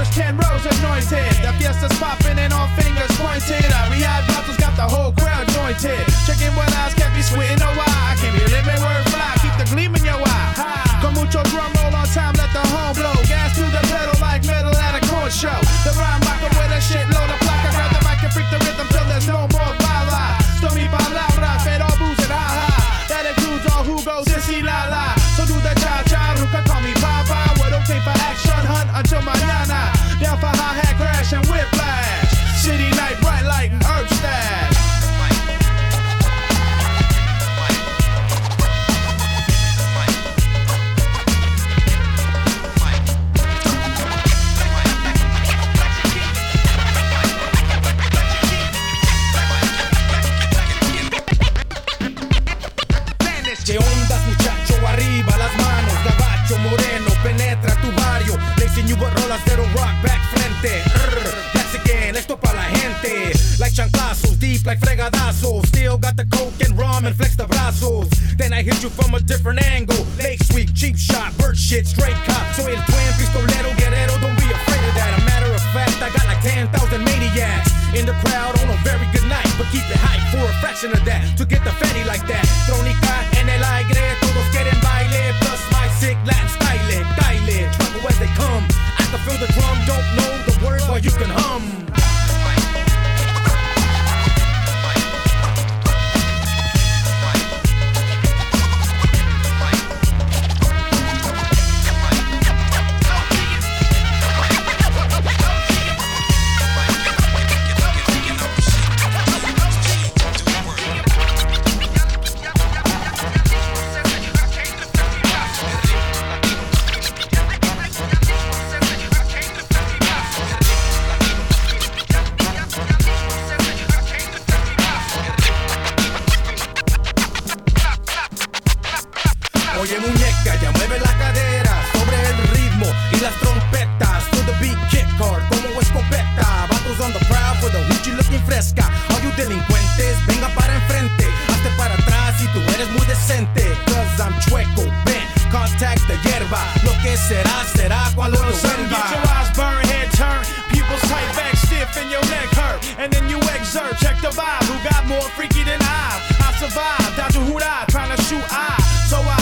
Fresh Ken Rose anointed. The fiesta's popping and all fingers pointed. Our rehab bottles got the whole crowd jointed. Chicken what eyes can't be sweet, no why. I can't be living word fly, keep the gleam in your eye. Con mucho drum roll on time, let the horn blow. Gas to the pedal like metal at a corn show. The rhyme rocker with a shitload of placa. Grab the mic and freak the rhythm till there's no more bala. Stomy palabras, pero booze and ha-ha. That includes all who goes sissy la la. So do the cha-cha, who can call me Papa. We're okay for action, hunt until mañana. Down for hi-hat crash and whiplash. City night, bright light and herb stash. ¿Qué ondas, muchacho? Arriba las manos, gabacho moreno, penetra tu barrio. Lacing you with rolas de rock back frente. That's again, esto pa' la gente. Like chanclazos, deep like fregadazos. Still got the coke and rum and flex the brazos. Then I hit you from a different angle. Lake sweep, cheap shot, bird shit, straight cop. Soy el twin, pistolero, guerrero, don't be afraid of that. A matter of fact, I got like 10,000 maniacs in the crowd on a very good night. But keep it hype for a fraction of that. To get the fatty like that. Trónica en el aire, todos quieren baile. Plus my sick Latin style, Kyle, trouble as they come. I can feel the drum, don't know the words, but you can hum. Oye muñeca, ya mueve la cadera sobre el ritmo y las trompetas. To the beat, kick hard como escopeta. Vatos on the prowl for the hoochie looking fresca. All you delincuentes, venga para enfrente. Hazte para atrás si tú eres muy decente. Cause I'm chueco, bent, contact the hierba. Lo que será, será cuando lo vuelva. Get your eyes burn, head turn. Pupils tight back, stiff and your neck hurt. And then you exert, check the vibe. Who got more freaky than I survived, down to Huda, trying to shoot I. So I